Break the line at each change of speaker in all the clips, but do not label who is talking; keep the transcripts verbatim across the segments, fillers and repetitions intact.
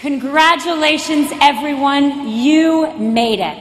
Congratulations, everyone. You made it.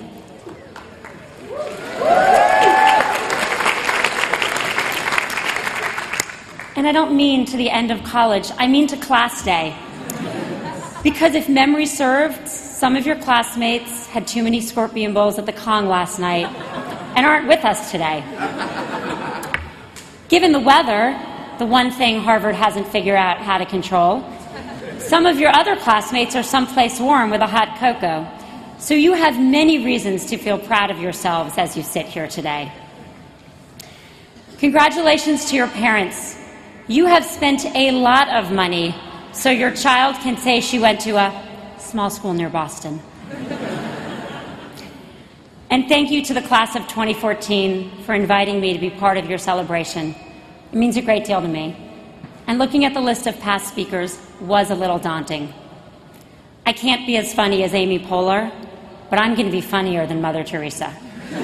And I don't mean to the end of college. I mean to class day. Because if memory served, some of your classmates had too many scorpion bowls at the Kong last night and aren't with us today. Given the weather, the one thing Harvard hasn't figured out how to control, some of your other classmates are someplace warm with a hot cocoa. So you have many reasons to feel proud of yourselves as you sit here today. Congratulations to your parents. You have spent a lot of money so your child can say she went to a small school near Boston. And thank you to the class of twenty fourteen for inviting me to be part of your celebration. It means a great deal to me. And looking at the list of past speakers was a little daunting. I can't be as funny as Amy Poehler, but I'm going to be funnier than Mother Teresa.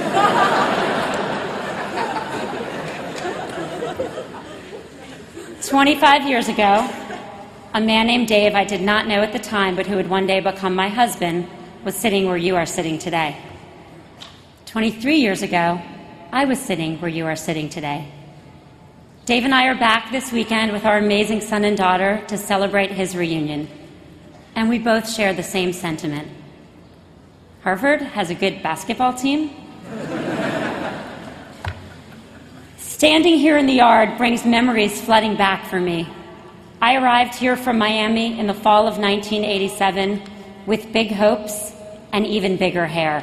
twenty-five years ago, a man named Dave I did not know at the time, but who would one day become my husband, was sitting where you are sitting today. twenty-three years ago, I was sitting where you are sitting today. Dave and I are back this weekend with our amazing son and daughter to celebrate his reunion. And we both share the same sentiment. Harvard has a good basketball team. Standing here in the yard brings memories flooding back for me. I arrived here from Miami in the fall of nineteen eighty-seven with big hopes and even bigger hair.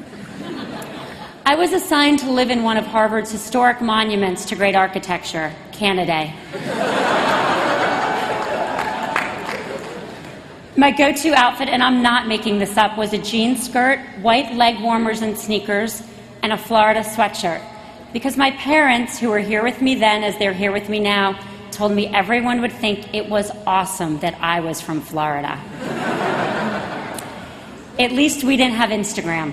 I was assigned to live in one of Harvard's historic monuments to great architecture, Canada. My go-to outfit, and I'm not making this up, was a jean skirt, white leg warmers and sneakers, and a Florida sweatshirt. Because my parents, who were here with me then as they're here with me now, told me everyone would think it was awesome that I was from Florida. At least we didn't have Instagram.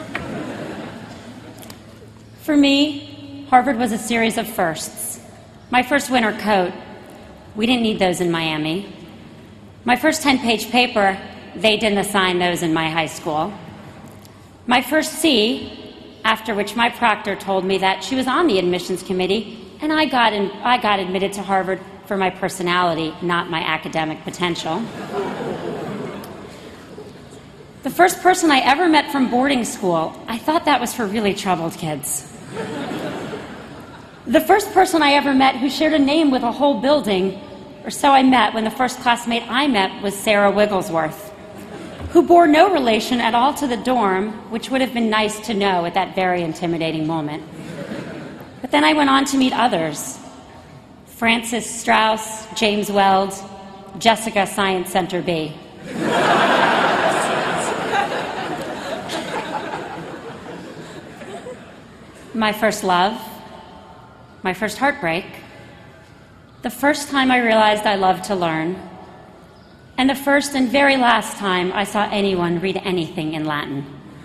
For me, Harvard was a series of firsts. My first winter coat, we didn't need those in Miami. My first ten-page paper, they didn't assign those in my high school. My first C, after which my proctor told me that she was on the admissions committee, and I got, in, I got admitted to Harvard for my personality, not my academic potential. The first person I ever met from boarding school, I thought that was for really troubled kids. The first person I ever met who shared a name with a whole building, or so I met when the first classmate I met was Sarah Wigglesworth, who bore no relation at all to the dorm, which would have been nice to know at that very intimidating moment. But then I went on to meet others. Francis Strauss, James Weld, Jessica Science Center B. My first love, my first heartbreak, the first time I realized I loved to learn, and the first and very last time I saw anyone read anything in Latin.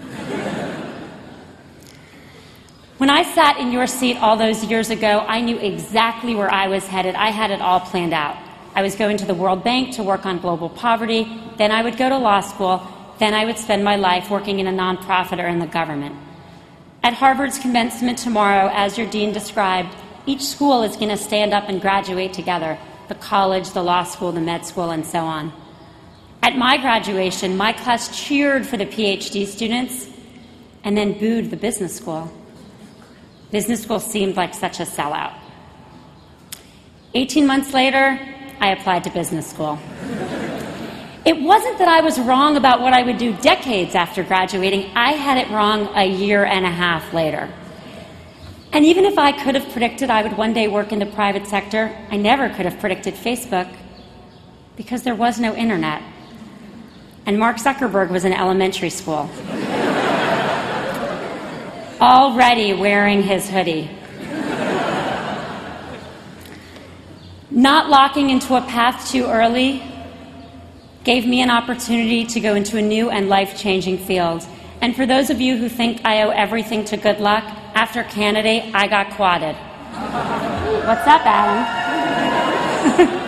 When I sat in your seat all those years ago, I knew exactly where I was headed. I had it all planned out. I was going to the World Bank to work on global poverty, then I would go to law school, then I would spend my life working in a nonprofit or in the government. At Harvard's commencement tomorrow, as your dean described, each school is going to stand up and graduate together, the college, the law school, the med school, and so on. At my graduation, my class cheered for the PhD students and then booed the business school. Business school seemed like such a sellout. Eighteen months later, I applied to business school. It wasn't that I was wrong about what I would do decades after graduating. I had it wrong a year and a half later. And even if I could have predicted I would one day work in the private sector, I never could have predicted Facebook because there was no internet. And Mark Zuckerberg was in elementary school, already wearing his hoodie. Not locking into a path too early gave me an opportunity to go into a new and life-changing field. And for those of you who think I owe everything to good luck, after Canada, I got quadded. What's up, Adam?